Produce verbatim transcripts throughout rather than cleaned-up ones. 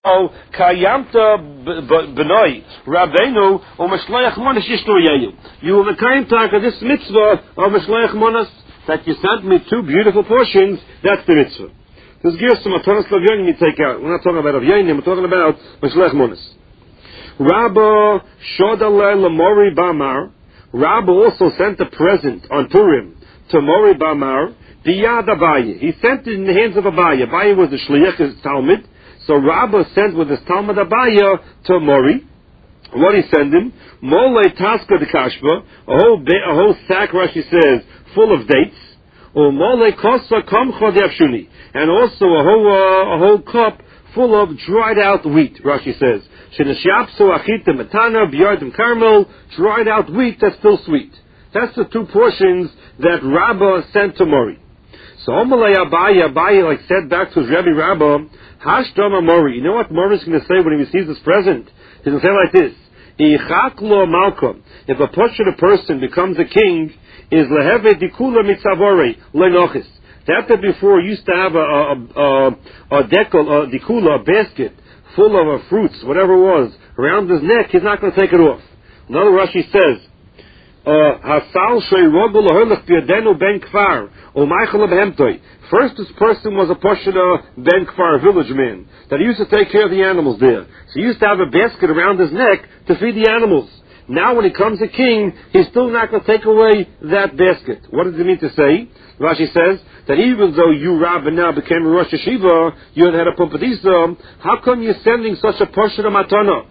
Oh, Kayamta Benoi, Rabbeinu, or Mashleach Monas Yishloyeyu. You will account of this mitzvah of Mashleach Monas, that you sent me two beautiful portions, that's the mitzvah. This gives some Matanas Lavyonim you take out. We're not talking about Avyonim, we're talking about Mashleach Monas. Rabba Shodale Lamori Bamar, Rabba also sent a present on Purim to Mori Bamar, Diyad Abaye. He sent it in the hands of Abaye. Abaye was the Shliach, his Talmud. So Rabbah sent with his Talmud Abaya to Mori. What did he send him? Mole Taska de Kashba, a whole ba- a whole sack, Rashi says, full of dates. Or Mole Kosa Kamcha de Avshuni, and also a whole uh, a whole cup full of dried out wheat. Rashi says, Shenashyapsu Achita Matana Biyardim Carmel, dried out wheat that's still sweet. That's the two portions that Rabbah sent to Mori. So Omalei Abaya, Abaya like said back to his Rebbe Rabbah, Hashdama Mori. You know what Mori is going to say when he receives this present? He's going to say like this: Ichaklo Malkom. If a Pashut person becomes a king, is leheve dikula mitzavore lenochis. That that before used to have a a a, a dekel, a dikula, a basket full of uh, fruits, whatever it was, around his neck. He's not going to take it off. Another Rashi says, Hasal sheirogul laholach biyadenu ben kfar o meichel behemtoi. First, this person was a Pashut ben kfar, village man, that he used to take care of the animals there. So he used to have a basket around his neck to feed the animals. Now when he comes a king, he's still not going to take away that basket. What does it mean to say? Rashi says that even though you, Rabbi, now became a Rosh Yeshiva, you had a Pumpadisa, how come you're sending such a Pashut matana?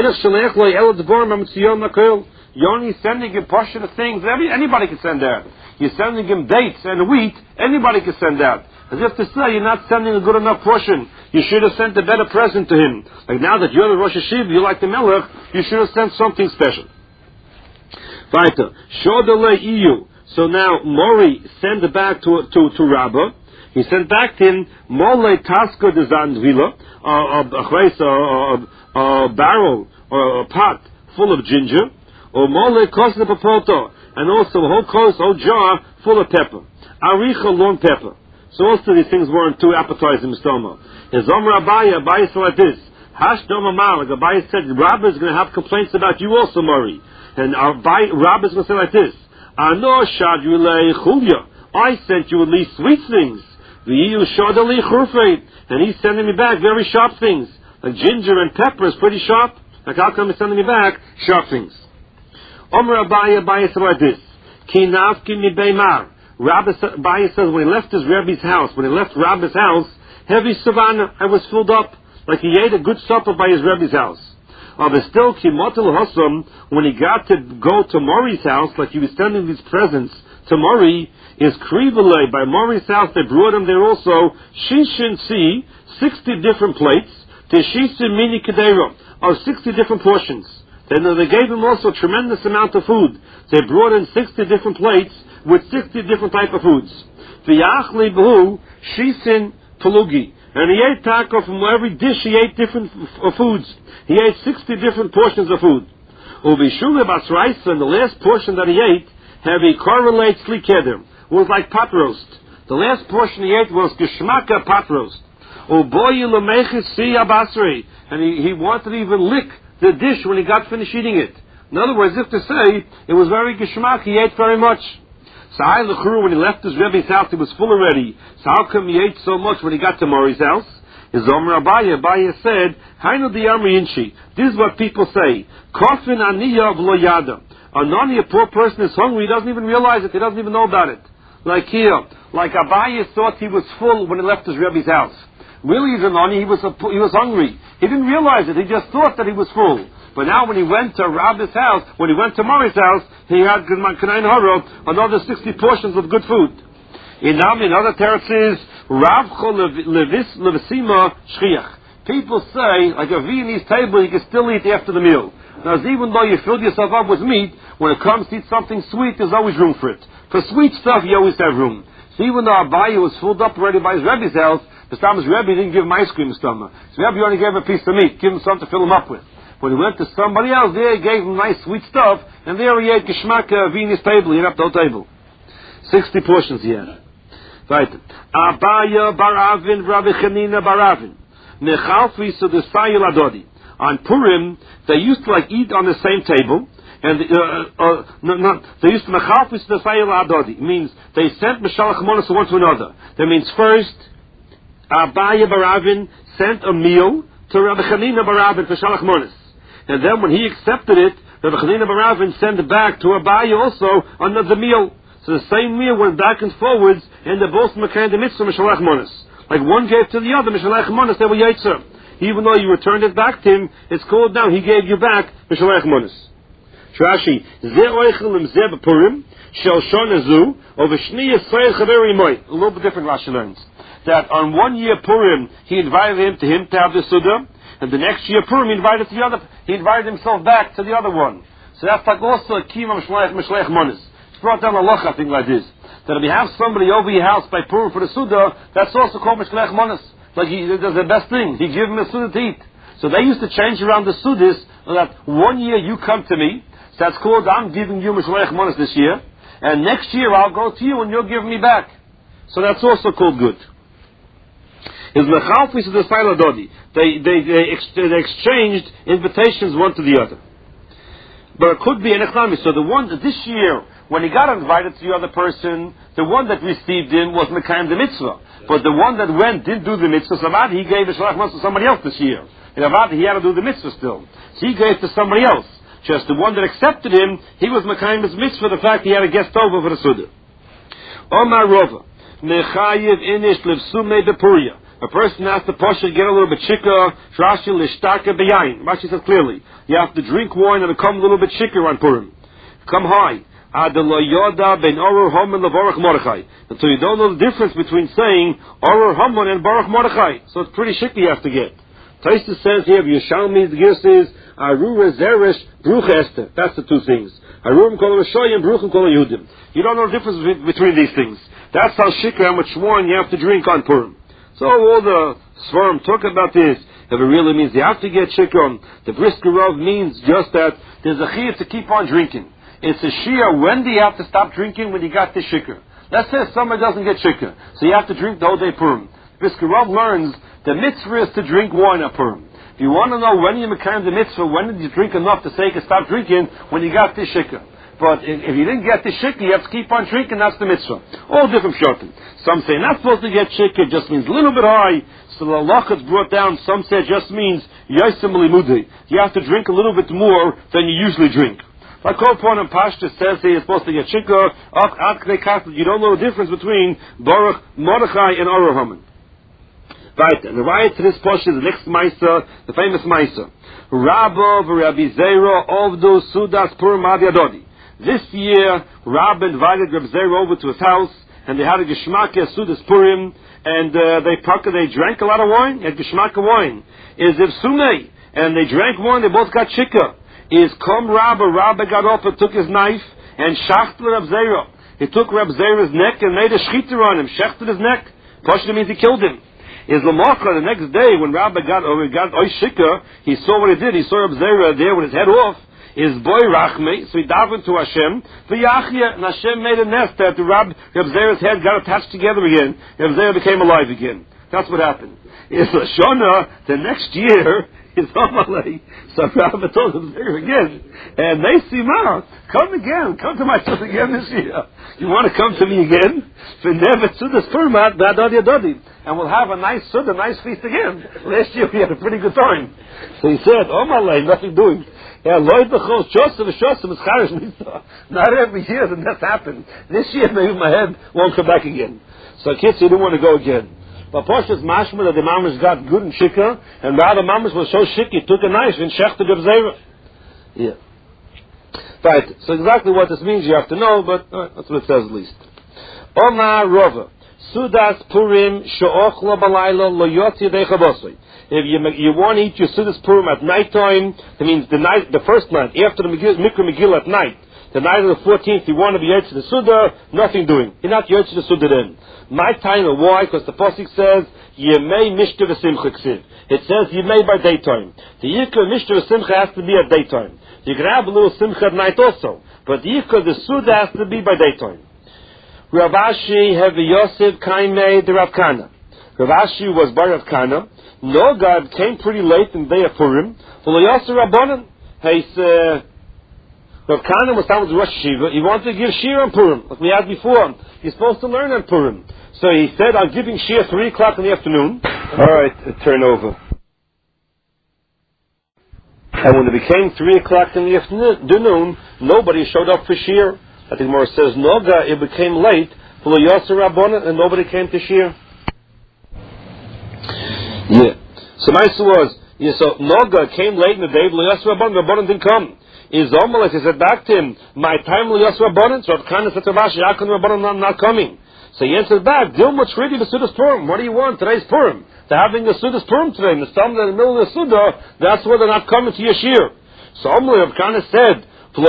You're only sending him Pashut things. Every, anybody can send that. You're sending him dates and wheat. Anybody can send that. As if to say, you're not sending a good enough portion. You should have sent a better present to him. Like now that you're the Rosh Hashiv, you like the Melech, you should have sent something special. Weiter. Shodale Iyu. So now Mori sent it back to to to Rabbah. He sent back to him Mole Taska de Zandvila, a barrel or a pot full of ginger, or Mole Kosna Papoto, and also a whole kos, a whole jar full of pepper. Aricha, long pepper. So also these things weren't too appetizing, Mister Omer. His Omer Abaya, Abaya said like this: Hashdom Amar, like Abaya said, Rabbah is going to have complaints about you also, Mori. And Rabbah is going to say like this: Ano Shadrulei Chulya, I sent you at least sweet things. V'yu Shadali Churfeit, and he's sending me back very sharp things. Like ginger and pepper is pretty sharp. Like how come he's sending me back sharp things? Omer Abaya, Abaya said like this: Ki nafki mi beimar. Rabbi Abaya says when he left his Rebbe's house, when he left Rabbi's house, heavy savannah, I was filled up, like he ate a good supper by his Rebbe's house. Uh, but still, Kimotel Hossam, when he got to go to Mori's house, like he was sending these presents to Mori, is Krivale, by Mori's house, they brought him there also, Shishin Si, sixty different plates, Teshishin Mini Kedera, of sixty different portions. Then they gave him also a tremendous amount of food. They brought in sixty different plates with sixty different type of foods. V'yachli b'hu shisin pelugi. And he ate taco from every dish, he ate different f- foods. He ate sixty different portions of food. Uvishule basraisa, and the last portion that he ate, have a correlate slikeder. It was like pot roast. The last portion he ate was geshmaka pot roast. Uboyu lemechis siya basrei. And he, he wanted to even lick the dish when he got finished eating it. In other words, if to say, it was very geshmak, he ate very much. So I Lechuru, when he left his Rebbe's house, he was full already. So how come he ate so much when he got to Mori's house? His Omer Abaya, Abaya said, Hainu di Amri Inchi. This is what people say. Kofin aniya v'lo yada. A nani, a poor person is hungry, he doesn't even realize it, he doesn't even know about it. Like here, like Abaya thought he was full when he left his Rebbe's house. Really, he's a nani, he was, a, he was hungry. He didn't realize it, he just thought that he was full. But now when he went to Rabbi's house, when he went to Mori's house, he had another sixty portions of good food. In Nami, another teretz is, Ravcho levisima shchiach. People say, like a Viennese table, you can still eat after the meal. Now, even though you filled yourself up with meat, when it comes to eat something sweet, there's always room for it. For sweet stuff, you always have room. So even though Abaya was filled up already by his Rebbe's house, the Stam's Rebbe didn't give him ice cream stomach. So Rebbe only gave him a piece of meat, give him something to fill him up with. When he went to somebody else, there he gave him nice sweet stuff, and there he ate Geshmak uh, Viennese table, he ate up the whole table. Sixty portions he had. Right. Abaya Baravin, Rabbi Chanina Baravin. Mechalfi Sudasayil Adodi. On Purim, they used to like eat on the same table, and uh, uh, no, no, they used to Mechalfi Sudasayil Adodi. It means they sent Mishalach Monos one to another. That means first, Abaya Baravin sent a meal to Rabbi Chanina Baravin for Shalach Monos. And then when he accepted it, Rabbi Chanina Baravin sent it back to Abaya also another meal. So the same meal went back and forwards, and they both Mekayim the Mitzvah Mishalach Monos. Like one gave to the other, Mishalach Monos, they were Yetzer. Even though you returned it back to him, it's called now, he gave you back Mishalach Monos. Rashi, Ze Oichel Im Ze B'Purim, Shel Shon Azu, Over Shni Yisrael Chaveri Moy. A little bit different Rashi learns. That on one year Purim, he invited him to him to have the Suda, and the next year Purim, he invited the other, he invited himself back to the other one. So that's like also a Kima Mishalach Monos. It's brought down a locha thing like this. That if you have somebody over your house by Purim for the Suda, that's also called Mishlech Monos. Like he, that's the best thing. He gave him a Suda to eat. So they used to change around the Sudas that one year you come to me, so that's called I'm giving you Mishlech Monos this year, and next year I'll go to you and you'll give me back. So that's also called good. Is Mechalfis of the Dodi. They they they, ex- they exchanged invitations one to the other. But it could be an echnami. So the one that this year, when he got invited to the other person, the one that received him was Mekayim the Mitzvah. But the one that went didn't do the Mitzvah, so he gave the Shalach Monos to somebody else this year. In Avad, he had to do the Mitzvah still. So he gave to somebody else. Just the one that accepted him, he was Mekayim his Mitzvah, the fact he had a guest over for the Suda. Omar Rova, Mechayiv Inish Livsume Depuria. A person has to push it, get a little bit chicker, Rashi Lishtaka Beyain. Rashi says clearly, you have to drink wine and become a little bit chicker on Purim. Come high. Until you don't know the difference between saying Oror Haman and Baruch Mordechai. So it's pretty chic you have to get. Taisa says here, Yishalmi, the gear says, Arura Zeresh, Bruch Esther. That's the two things. Arurim Kol Rashoyim, Bruchim Kol Yehudim. You don't know the difference between these things. That's how chic how much wine you have to drink on Purim. So all the Svarim talk about this. If it really means you have to get chicken, the Brisker Rov means just that there's a chiyuv to keep on drinking. It's a shia, when do you have to stop drinking? When you got the shikr. Let's say somebody doesn't get shikr, so you have to drink the whole day Purim. Brisker Rov learns the mitzvah is to drink wine at Purim. If you want to know when you became the mitzvah, when did you drink enough to say you can stop drinking? When you got the shikr. But if you didn't get the shikr, you have to keep on drinking, that's the mitzvah. All different shotim. Some say not supposed to get shikr, just means a little bit high. So the halakha is brought down, some say it just means yaisim limudei. You have to drink a little bit more than you usually drink. Like Kopon and Pashta says that you're supposed to get shikr, you don't know the difference between Baruch, Mordechai, and Oror Haman. Right, and the right to this portion is the next Maisa, the famous Maisa. Rabba v'Rabbi Zera ovdu sudas Purim Adiyadodi. This year, Rab invited Reb Zera over to his house, and they had a Geshmaka Sudas Purim, and uh, they puckered, they drank a lot of wine, had Geshmaka wine. Is if Sumei, and they drank wine, they both got shikah. Is Kom Rabba, Rabba got up and took his knife, and shachted Reb Zera. He took Reb Zera's neck and made a shchiter on him, shechted his neck. Pashta means he killed him. Is Lamachar, the next day, when Rabba got over, got Oy shikah, he saw what he did, he saw Reb Zera there with his head off. Is boy Rachme, so he davened to Hashem, v'yachya, and Hashem made a nest that the Rab, Reb Zera's head got attached together again, Reb Zera became alive again. That's what happened. Is Lashona, the next year, is Amalei, so Rabba told Reb Zera again, and they see Ma, come again, come to my son again this year. You want to come to me again? V'nevet sudas Purim Adadi Adodi. And we'll have a nice suda, a nice feast again. Last year we had a pretty good time. So he said, Amalei, nothing doing. Yeah, Lloyd the Chos, Joseph, Joseph is Charish Mitzvah. Not every year that that's happened. This year maybe my head won't come back again. So kids, he didn't want to go again. But Posha's mashma that the mamas got good and shikah, and rather mamas was so shik, he took a knife and shechted Reb Zera. Yeah. Right, so exactly what this means you have to know, but uh, that's what it says at least. Omar Rova, Sudas Purim, She'ochla Balayla, Lo Yotzi Dechabosoi. If you, you want to eat your Sudas Purim at night time, that means the night, the first night, after the Mikra Megillah at night, the night of the fourteenth, you want to be Yotzi the Suda, nothing doing. You're not Yotzi the Suda then. My time, why? Because the Pasuk says, Yemei Mishta V'Simcha Ksiv. It says Yemei by daytime. The Yikra Mishta V'Simcha has to be at daytime. You can have a little Simcha at night also. But the Yikra, the Suda has to be by daytime. Rav Ashi have Yosef Kaimei the Rav Kana. Rav Ashi was bar Rav Kana. Noga came pretty late in the day of Purim. V'lo yasser rabbanan. He said, Rav Kana was down with Rosh Yeshiva. He wanted to give shir on Purim, like we had before. He's supposed to learn on Purim. So he said, I'm giving shir three o'clock in the afternoon. All right, turn over. And when it became three o'clock in the afternoon, nobody showed up for shir. I think Gemara says, Noga, it became late, V'lo yasser rabbanan, and nobody came to shir. Yeah. So my answer was, yeah, so Noga came late in the day, V'lo yasser rabbanan, rabbanan didn't come. Is Omelech, he said back to him, my time will yasser rabbanan, so Rav Kana said to Rav Ashi, how come rabbanan not, not coming? So he answered back, Dilma Tridi B'Sudas Purim, what do you want? Today's Purim. They're having the Sudas Purim today, and the in the middle of the Suda, that's why they're not coming to Yeshir. So Omelech, Rav Kana said,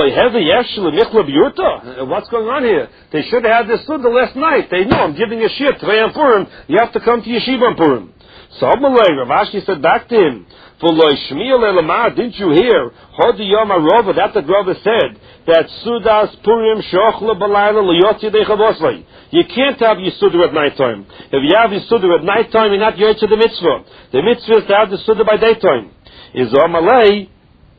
what's going on here? They should have had this Suda last night. They know I'm giving a shir today on Purim. You have to come to Yeshiva on Purim. So Omelech, Rav Ashi said back to him, didn't you hear? That the Rava said that Sudas Purim Shochla Balayla Liyotzi Dechavosvai. You can't have Yisuda at night time. If you have Yisuda at night time, you're not Yotzi the mitzvah. The mitzvah is to have the Suda by daytime. Is Omalei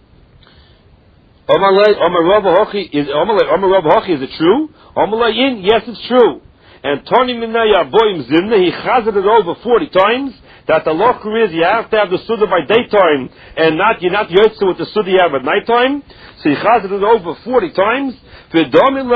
Omalei Omar Rava Hochi is Omalei Omar Rava Hochi is it true? Omalei in yes it's true. And Tony Minaya Boim Zimna he chazed it over forty times. That the locker is you have to have the Suda by daytime and not you're not yotze with the Suda you have at nighttime. So he chazed it over forty times. And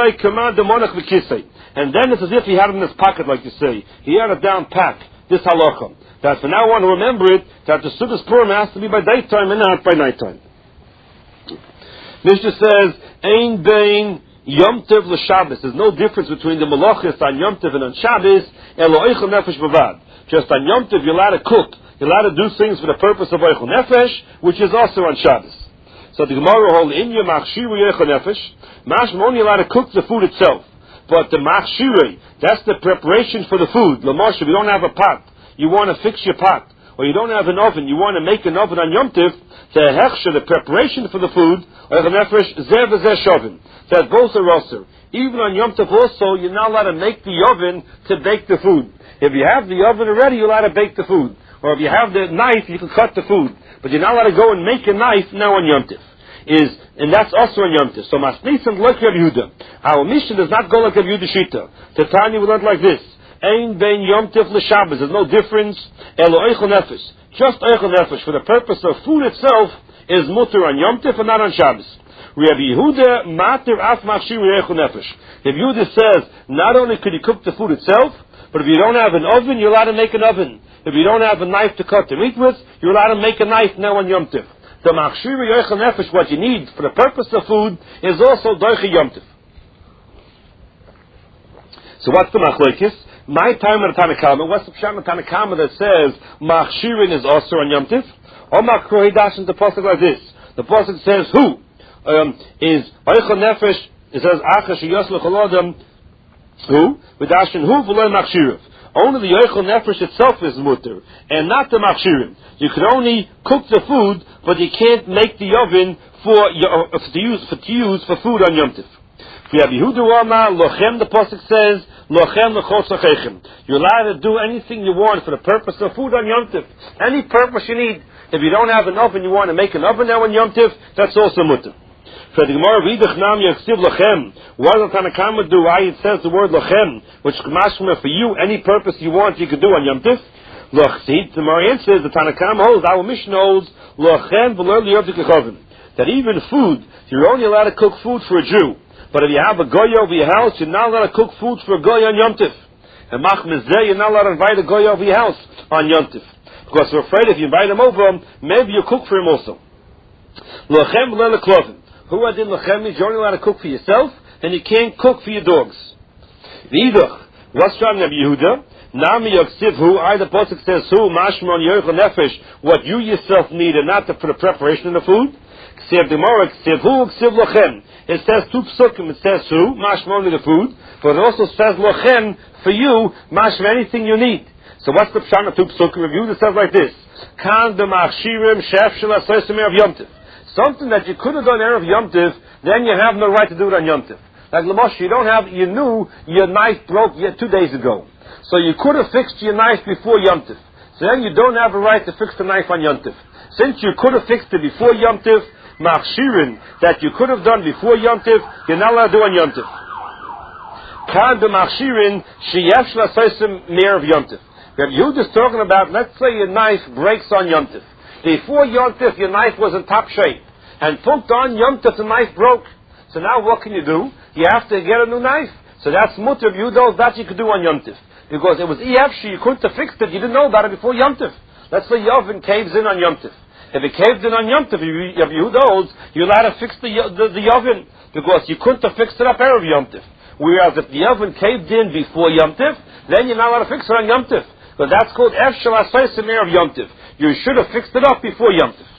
then it's as if he had it in his pocket, like you say. He had it down pat, this halacha. That from now on remember it, that the Suda's Purim has to be by daytime and not by nighttime. Mishnah says, Ein bein Yom Tov l'Shabbos. There's no difference between the malachis on Yom Tov and on Shabbos. Elo eichel nefesh bavad. Just on Yom Tov, you're allowed to cook. You're allowed to do things for the purpose of eichel nefesh, which is also on Shabbos. So the Gemara holds in your machshiru eichel nefesh. Mashma only allowed to cook the food itself, but the machshiru, that's the preparation for the food. L'moshe, if you don't have a pot, you want to fix your pot, or you don't have an oven, you want to make an oven on Yom Tov. The hechsher, the preparation for the food, eichel nefesh, zeh v'zeh shovin. That both are also. Even on Yom Tov also, you're not allowed to make the oven to bake the food. If you have the oven already, you're allowed to bake the food. Or if you have the knife, you can cut the food. But you're not allowed to go and make a knife now on Yom Tov. Is, and that's also on Yom Tov. So Masnisan like Rav Yehuda. Our mission does not go like Rav Yehuda Shita. The Tanya we learned like this. Ein bein Yom Tov l'Shabbos. There's no difference. Elo eichel nefesh. Just eichel nefesh. For the purpose of food itself is mutter on Yom Tov and not on Shabbos. Rav Yehuda matir af machshir eichel nefesh. Rav Yehuda says not only could you cook the food itself, but if you don't have an oven, you're allowed to make an oven. If you don't have a knife to cut the meat with, you're allowed to make a knife now on Yom Tov. The machshir eichel nefesh, what you need for the purpose of food, is also doiche Yom Tov. So what's the machlokes? My time in the Tanakama, what's the pshat in the Tanakama that says machshirin is also on Yom Tov? Omar Krohidash in the pasuk like this. The pasuk says who? Um, is eichel nefesh, it says achash yos l'cholodam who? V'dashin who v'lo machshirav. Only the eichel nefesh itself is mutter, and not the machshirim. You can only cook the food, but you can't make the oven for, uh, for, to, use, for to use for food on Yom Tov. For Yehuda Rama, lochem, the pasuk says, lochem l'chol tzachechem. You're allowed to do anything you want for the purpose of food on Yom Tov. Any purpose you need. If you don't have an oven, you want to make an oven now on Yom Tov, that's also mutter. For the Gemara, Vidach Nam Yachsiv Lachem. What does Tanakama do? Why it says the word Lachem, which mashma for you, any purpose you want, you could do on Yom Tov. Lachsid, the Marian says the Tanakama holds, our Mishnah holds, Lachem v'lo liyovdik lechovim. That even food, you're only allowed to cook food for a Jew. But if you have a goy over your house, you're not allowed to cook food for a goy on Yom Tov. And machmezeh, you're not allowed to invite a goy over your house on Yom Tov. Because we're afraid if you invite him over, maybe you cook for him also. Lachem v'lo leklovim. Who are in lachem means you're only allowed to cook for yourself, and you can't cook for your dogs. V'idach, what's wrong with Yehuda? Nami yaksiv who, I the pasuk says who, mashmon yoichel nefesh, what you yourself need and not the, for the preparation of the food. Ksiv demora, ksiv who, ksiv lachem. It says two psukim, it says who, mashmon the food, but it also says lachem for you, mashmon anything you need. So what's the pshat of two psukim review? It says like this, kan b'machshirim shef shel asosim of Yom Tov. Something that you could have done Erev Yom Tov, then you have no right to do it on Yom Tov. Like Lamosh, you don't have, you knew your knife broke yet two days ago. So you could have fixed your knife before Yom Tif. So then you don't have a right to fix the knife on Yom Tif. Since you could have fixed it before Yom Tif, Machshirin, that you could have done before Yom Tif, you're not allowed to do on Yom Tif. Kan b'Machshirin, sheyesh l'asaysim me'er of Yom Tif. Rabbi Yehuda is talking about, let's say your knife breaks on Yom Tif. Before Yom Tif, your knife was in top shape. And put on Yom Tif, the knife broke. So now what can you do? You have to get a new knife. So that's mutter of Yehuda, that you could do on Yom Tif. Because it was E F She, you couldn't have fixed it, you didn't know about it before Yom Tif. Let's say your oven caves in on Yom Tif. If it caved in on Yom Tif, if Yehuda holds, you're allowed to fix the, the, the oven. Because you couldn't have fixed it up Erev Yom Tif. Whereas if the oven caved in before Yom Tif, then you're not allowed to fix it on Yom Tif. But that's called Ef Shel Asaysim Erev Yom Tif. You should have fixed it up before Yom Tif.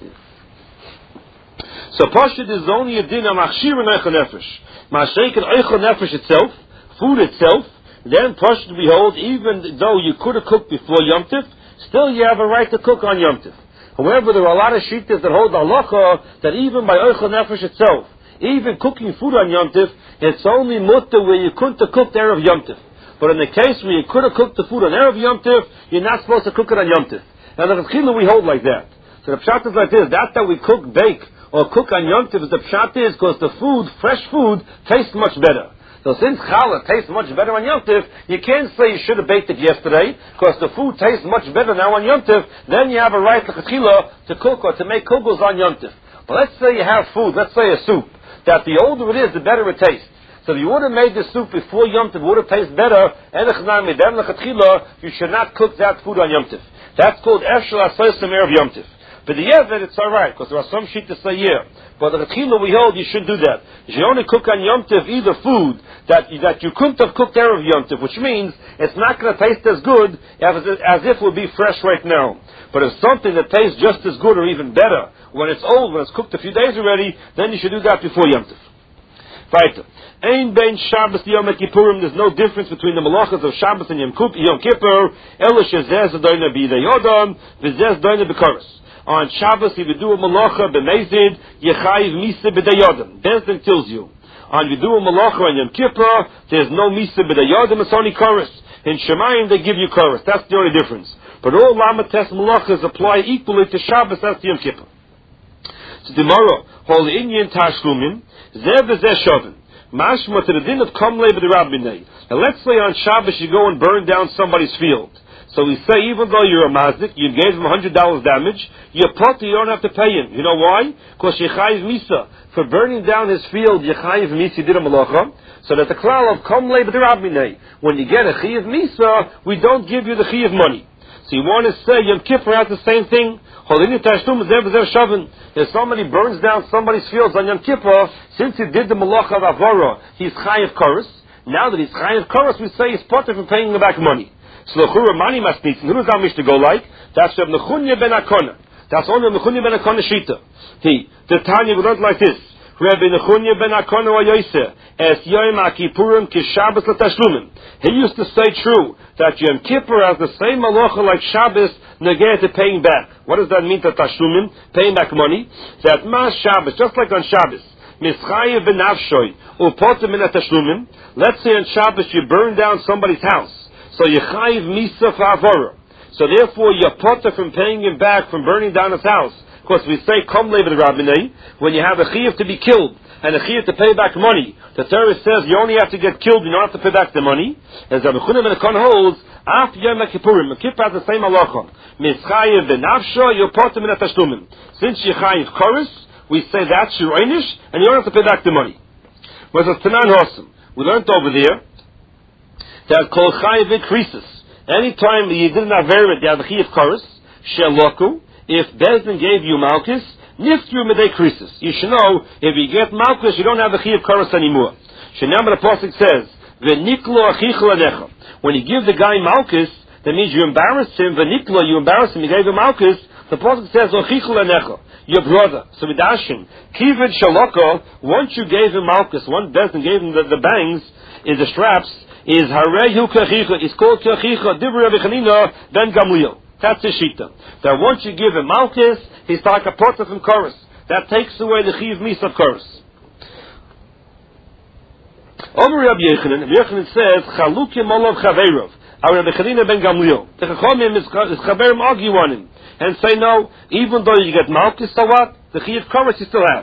So Pashut is only a din of Machshir and Eichel Nefesh. Mashreik and Eichel Nefesh itself, food itself, then Pashut behold, even though you could have cooked before Yom Tif, still you have a right to cook on Yom Tif. However, there are a lot of shittas that hold the halacha that even by Eichel Nefesh itself, even cooking food on Yom Tif, it's only mutter where you couldn't have cooked Erev Yom Tif. But in the case where you could have cooked the food on Erev Yom Tif, you're not supposed to cook it on Yom Tif. Now the Chila we hold like that. So the pshat is like this, that's that we cook, bake, or cook on Yom Tif, the pshat is because the food, fresh food, tastes much better. So since challah tastes much better on Yom Tif, you can't say you should have baked it yesterday, because the food tastes much better now on Yom Tif, then you have a right to chila to cook or to make kugels on Yom Tif. But let's say you have food, let's say a soup, that the older it is, the better it tastes. So if you would have made the soup before Yom Tif, it would have tasted better, you should not cook that food on Yom Tif. That's called Ef Shel Asaysim Erev Yom Tif. But the Yevet, it's alright, because there are some sheet to say yeah. But the Chila we hold, you shouldn't do that. You should only cook on Yom Tif either food that, that you couldn't have cooked Erev Yom Tif, which means it's not going to taste as good as, as if it would be fresh right now. But if something that tastes just as good or even better, when it's old, when it's cooked a few days already, then you should do that before Yom Tif. Right. Ein bein Shabbos Yom Kippurim. There's no difference between the malachas of Shabbos and Yom Kippur. Ela shezeh zadoyna b'idei Yodam, v'zeh zadoyna b'koros. On Shabbos, if you do a malacha b'mezid, yechayiv misa b'idei Yodam. Bezdin kills you. On if you do a malacha on Yom Kippur, there's no misa b'idei Yodam. It's only koros. In Shemayim, they give you koros. That's the only difference. But all lamates malachas apply equally to Shabbos as to Yom Kippur. So tomorrow, holy Indian tashlumin. Zeh v'zeh shovin. Mashma to the din of Kamlei b'derabinei. And let's say on Shabbos you go and burn down somebody's field. So we say even though you're a mazik, you gave him one hundred dollars damage, you're potter, you don't have to pay him. You know why? Because Yechayiv Misa. For burning down his field, Yechayiv Misa did a malacha. So that the klal of Kamlei b'derabinei. When you get a Chayiv Misa, we don't give you the Chayiv money. So you want to say Yom Kippur has the same thing. If somebody burns down somebody's fields on Yom Kippur, since he did the malacha of avara, he's chayiv koros. Now that he's chayiv koros, we say he's potter from paying him back money. So l'chura mani masnitzin. Who does that Mishnah go like? That's Reb Nechunya ben Akona. That's only Nechunya ben Akona shita. He, the Tanya we learned like this. Reb Nechunya ben Akona wa Yoseh es Yom HaKippurim kishabbos l'tashlumim. He used to say true that Yom Kippur has the same malacha like Shabbos negate to paying back. What does that mean to tashlumim? Paying back money. That mas Shabbos, just like on Shabbos, mischayev b'nafshoy upotem min tashlumim. Let's say on Shabbos you burn down somebody's house, so you chayev misa fa'avora. So therefore you're potter from paying him back from burning down his house. Of course we say kom lev rabinei when you have a chayev to be killed and a chayev to pay back money. The Torah says you only have to get killed, you don't have to pay back the money. As Rabbi Chuna ben Akon holds, after Yom Kippurim, Yom Kippur has the same halacha. Mischayev b'nafsho, you're potter min tashlumim. Since you chayev koros, we say that's your einish, and you don't have to pay back the money. Whereas Tanan Hossam, we learned over there that kol chayev increases. Anytime you didn't have very you have a chayev koros, sheloku, if Bezdin gave you malchus, niftru medei krisis. You should know, if you get malchus, you don't have the chayev koros anymore. Shenam the Pasuk says, v'niklo achicha lanecha. When you give the guy malchus, that means you embarrassed him. V'niklo, you embarrassed him. You gave him malchus. The Pasuk says, achicha lanecha, your brother. So v'dashin, kived shaloko. Once you gave him malchus, once Bezdin gave him the, the bangs, is the straps, is harehu kachicha. It's called kachicha. Dibra v'chanina ben Gamliel. That's the shita. That once you give him malchus, he's like a potter from chorus. That takes away the chiv mis of chorus. Over Rabbi Yechanan, Rabbi Yechanan says, Chalukim olav chaveirov. Our Rabbi Chanina ben Gamliel. The Chachamim is chaverim argue on him and say no, even though you get malchus, so what? The chiyuv kares you still have.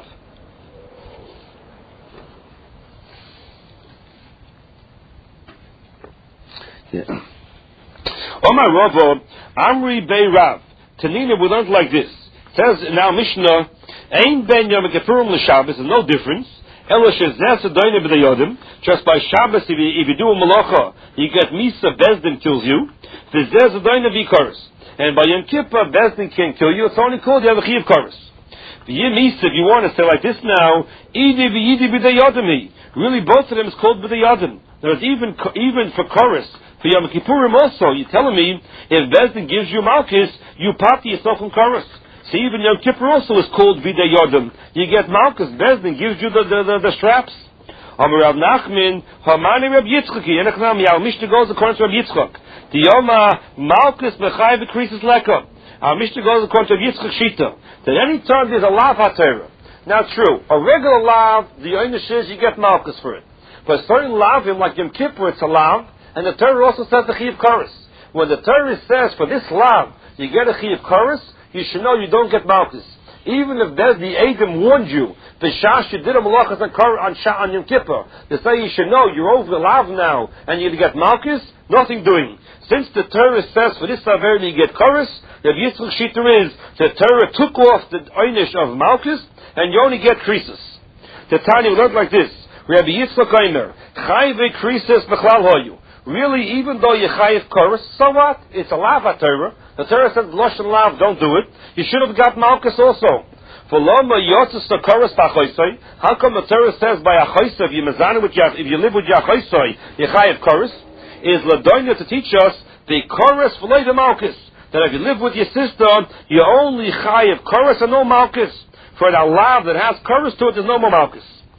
Yeah. Omar Rava, Amri Bei Rav. Tanina, we learned like this. It says in our Mishnah, Ein ben Yom Kippurim l'Shabbos, there's no difference. Just by Shabbos, if you, if you do a malacha, you get Misa, Bezdin kills you. And by Yom Kippur, Bezdin can't kill you. It's only called you have a Chiyav Kares. Misa, if you want to say like this now, really both of them is called B'dayadim. There's even even for Kares, for Yom Kippurim also, you're telling me, if Bezdin gives you Malchus, you pop yourself in Kares. So even Yom Kippur also is called Videi Yodem. You get Malchus, Bezdin gives you the, the, the, the straps. Amar Rav Nachman, Hamani Rab Yitzchak, Yenachnam, Yal Mishnah goes according to Rab Yitzchak. The Yoma, Malchus, Mechai, Bekrisis Leka. Our Mishnah goes according to Rab Yitzchak Shita. That any time there's a lav HaTorah. Now true, a regular lav, the Einish is you get Malchus for it. But certain lavim, like Yom Kippur, it's a lav, and the Torah also says the Chiyav Kares. When the Torah says for this lav, you get a Chiyav Kares, you should know you don't get Malchus. Even if there's the Adam warned you, the Shash you did a Malachas on, on, on Yom Kippur, they say you should know you're over the lav now and you get Malchus, nothing doing. Since the Torah says for this Aver you get Kares, the Yitzchak Shita is the Torah took off the Einish of Malchus and you only get Krisis. The Tanya we learned like this. Rabbi Yitzchak Eimer, Chayve Krisis Bechlal Hoyu. Really, even though you chayiv Kares, so what? It's a lav HaTorah. The Torah says Lashon lav, don't do it. You should have got Malchus also. For loma yotzes to Kares b'achoisoi. How come the Torah says by achoisoi, if you mezana with your, if you live with your achoisoi, you chayiv Kares? Is ladonya to teach us the Kares v'loi the Malchus. That if you live with your sister, you only chayiv Kares and no Malchus. For a lav that has Kares to it, there's no more Malchus.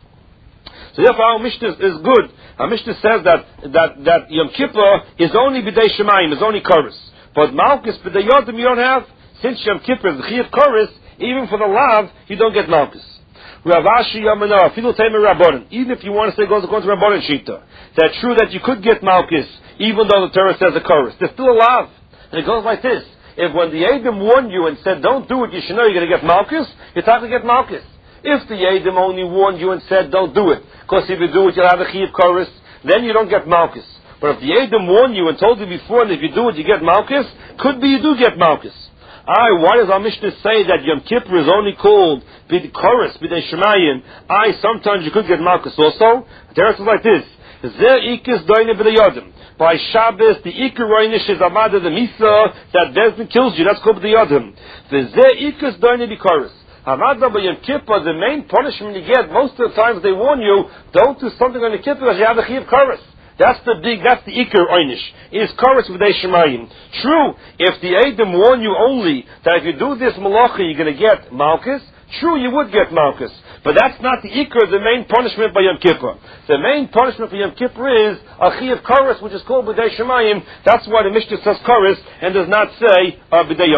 So therefore our Mishnah is good. Our Mishnah says that that, that Yom Kippur is only B'dei Shemayim, is only Kares. But Malchus, B'dei Yodim you don't have. Since Yom Kippur is the Chiyav Kares, even for the Lav, you don't get Malchus. Rav Ashi Yamanah, Filu Tamer Rabbanan. Even if you want to say it goes according to Rabbanan Shita, that's true that you could get Malchus, even though the Torah says a Kares. There's still a Lav. And it goes like this. If when the Adam warned you and said, don't do it, you should know you're going to get Malchus, you're time to get Malchus. If the Adam only warned you and said, don't do it, because if you do it, you'll have a Chiyav Kares, then you don't get Malchus. But if the Adam warned you and told you before, and if you do it, you get Malchus, could be you do get Malchus. I, why does our Mishnah say that Yom Kippur is only called B'dei Kares, B'dei Shemayim? I, sometimes you could get Malchus also. The answer is like this. Zer ikis doine b'dei Yodim. By Shabbos, the Iker Reinish is Amada the Misa, that Bezdin kills you. That's called B'dei Yodim. The Zer ikis doine b'dei Kares. Hamada by Yom Kippur, the main punishment you get, most of the times they warn you, don't do something on Yom Kippur because you have a Chiyav Kares. That's the big, that's the Iker Einish. Is Kares B'dei Shemayim. True, if the Adam warn you only that if you do this Malacha you're going to get Malchus, true you would get Malchus. But that's not the Iker, the main punishment by Yom Kippur. The main punishment for Yom Kippur is a Chiyav Kares, which is called B'dei Shemayim. That's why the Mishnah says Kares and does not say uh, B'dei